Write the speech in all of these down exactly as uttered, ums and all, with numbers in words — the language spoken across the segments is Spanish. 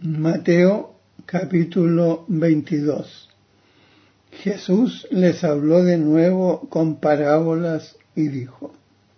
Mateo capítulo veintidós. Jesús les habló de nuevo con parábolas y dijo: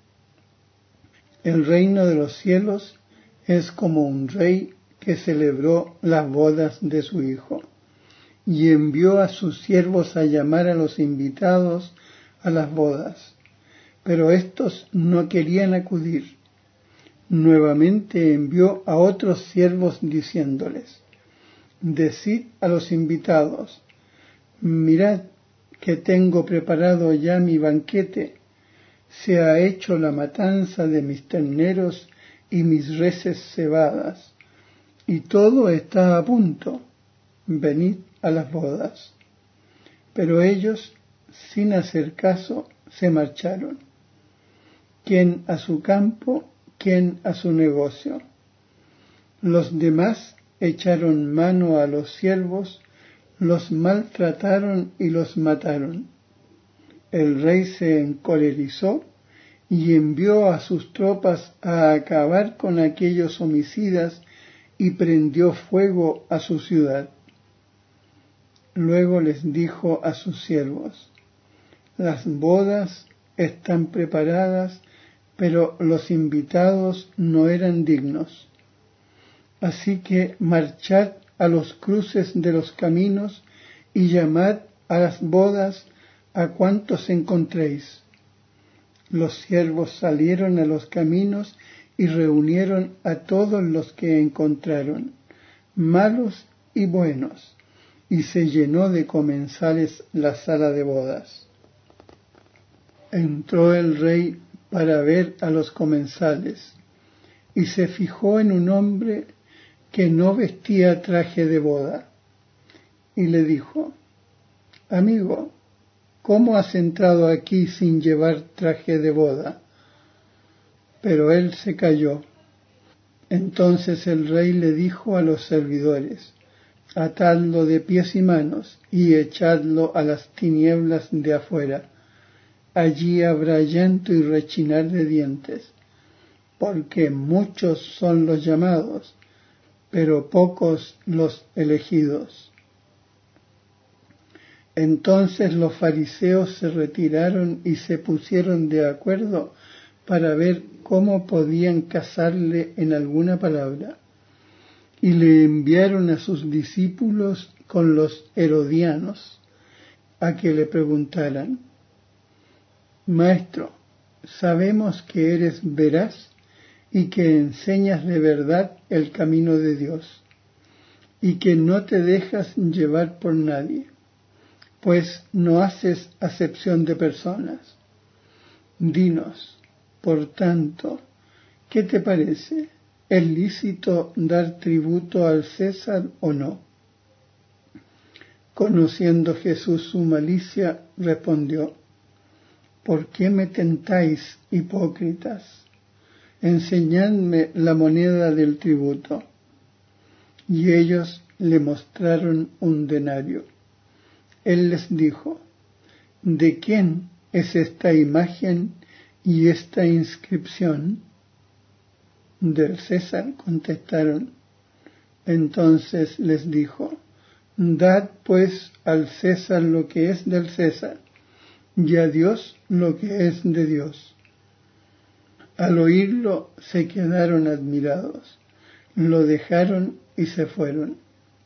El reino de los cielos es como un rey que celebró las bodas de su hijo, y envió a sus siervos a llamar a los invitados a las bodas, pero éstos no querían acudir. Nuevamente envió a otros siervos diciéndoles: Decid a los invitados: Mirad que tengo preparado ya mi banquete, se ha hecho la matanza de mis terneros y mis reses cebadas, y todo está a punto, venid a las bodas. Pero ellos, sin hacer caso, se marcharon, quien a su campo, quien a su negocio. Los demás echaron mano a los siervos, los maltrataron y los mataron. El rey se encolerizó y envió a sus tropas a acabar con aquellos homicidas y prendió fuego a su ciudad. Luego les dijo a sus siervos: Las bodas están preparadas, pero los invitados no eran dignos. Así que marchad a los cruces de los caminos y llamad a las bodas a cuantos encontréis. Los siervos salieron a los caminos y reunieron a todos los que encontraron, malos y buenos, y se llenó de comensales la sala de bodas. Entró el rey para ver a los comensales, y se fijó en un hombre que no vestía traje de boda, y le dijo: Amigo, ¿cómo has entrado aquí sin llevar traje de boda? Pero él se calló. Entonces el rey le dijo a los servidores: Atadlo de pies y manos y echadlo a las tinieblas de afuera. Allí habrá llanto y rechinar de dientes, porque muchos son los llamados, pero pocos los elegidos. Entonces los fariseos se retiraron y se pusieron de acuerdo para ver cómo podían casarle en alguna palabra, y le enviaron a sus discípulos con los herodianos a que le preguntaran: Maestro, sabemos que eres veraz y que enseñas de verdad el camino de Dios, y que no te dejas llevar por nadie, pues no haces acepción de personas. Dinos, por tanto, ¿qué te parece? ¿Es lícito dar tributo al César o no? Conociendo Jesús su malicia, respondió: ¿Por qué me tentáis, hipócritas? Enseñadme la moneda del tributo. Y ellos le mostraron un denario. Él les dijo: ¿De quién es esta imagen y esta inscripción? Del César, contestaron. Entonces les dijo: Dad pues al César lo que es del César, y a Dios lo que es de Dios. Al oírlo se quedaron admirados, lo dejaron y se fueron.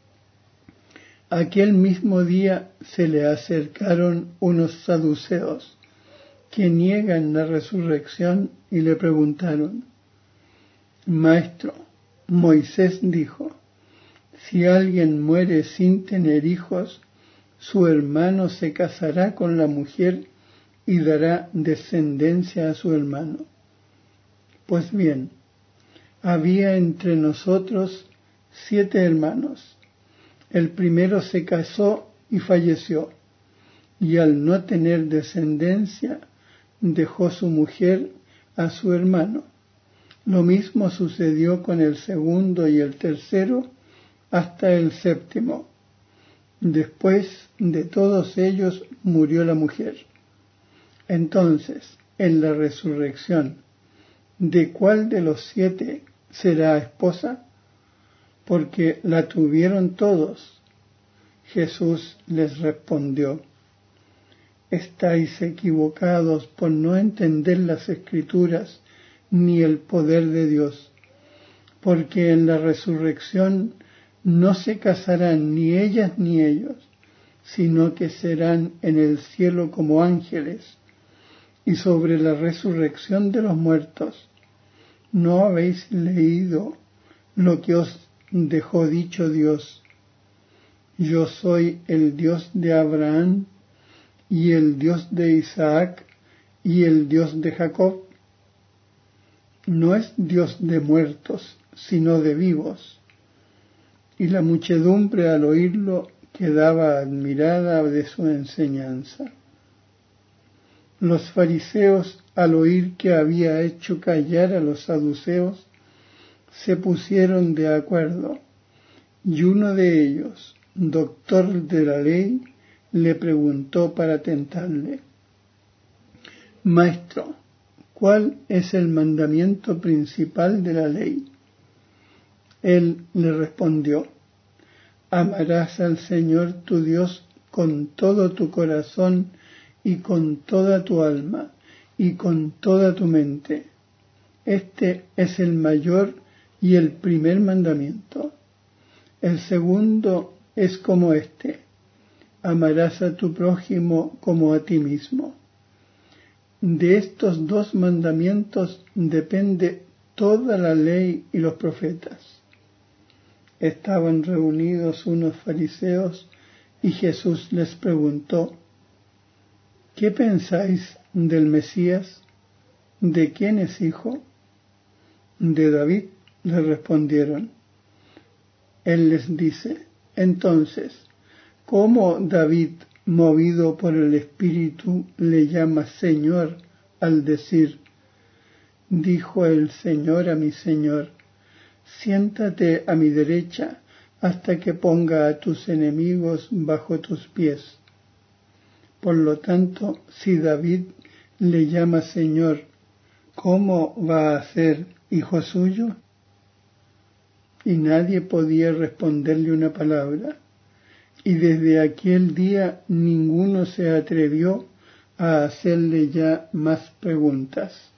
Aquel mismo día se le acercaron unos saduceos que niegan la resurrección y le preguntaron: Maestro, Moisés dijo: Si alguien muere sin tener hijos, su hermano se casará con la mujer y dará descendencia a su hermano. Pues bien, había entre nosotros siete hermanos. El primero se casó y falleció, y al no tener descendencia, dejó su mujer a su hermano. Lo mismo sucedió con el segundo y el tercero, hasta el séptimo. Después de todos ellos murió la mujer. Entonces, en la resurrección, ¿de cuál de los siete será esposa? porque la tuvieron todos. Jesús les respondió: estáis equivocados por no entender las Escrituras ni el poder de Dios, porque en la resurrección no se casarán ni ellas ni ellos, sino que serán en el cielo como ángeles. Y sobre la resurrección de los muertos, ¿no habéis leído lo que os dejó dicho Dios? Yo soy el Dios de Abraham, y el Dios de Isaac, y el Dios de Jacob. No es Dios de muertos, sino de vivos. Y la muchedumbre al oírlo quedaba admirada de su enseñanza. Los fariseos, al oír que había hecho callar a los saduceos, se pusieron de acuerdo, y uno de ellos, doctor de la ley, le preguntó para tentarle: Maestro, ¿cuál es el mandamiento principal de la ley? Él le respondió: amarás al Señor tu Dios con todo tu corazón y con toda tu alma y con toda tu mente. Este es el mayor y el primer mandamiento. El segundo es como este: amarás a tu prójimo como a ti mismo. De estos dos mandamientos depende toda la ley y los profetas. Estaban reunidos unos fariseos y Jesús les preguntó: ¿qué pensáis del Mesías? ¿De quién es hijo? De David, le respondieron. Él les dice: entonces, ¿cómo David, movido por el Espíritu, le llama Señor al decir: dijo el Señor a mi Señor, siéntate a mi derecha hasta que ponga a tus enemigos bajo tus pies? Por lo tanto, si David le llama Señor, ¿cómo va a ser hijo suyo? Y nadie podía responderle una palabra, y desde aquel día ninguno se atrevió a hacerle ya más preguntas.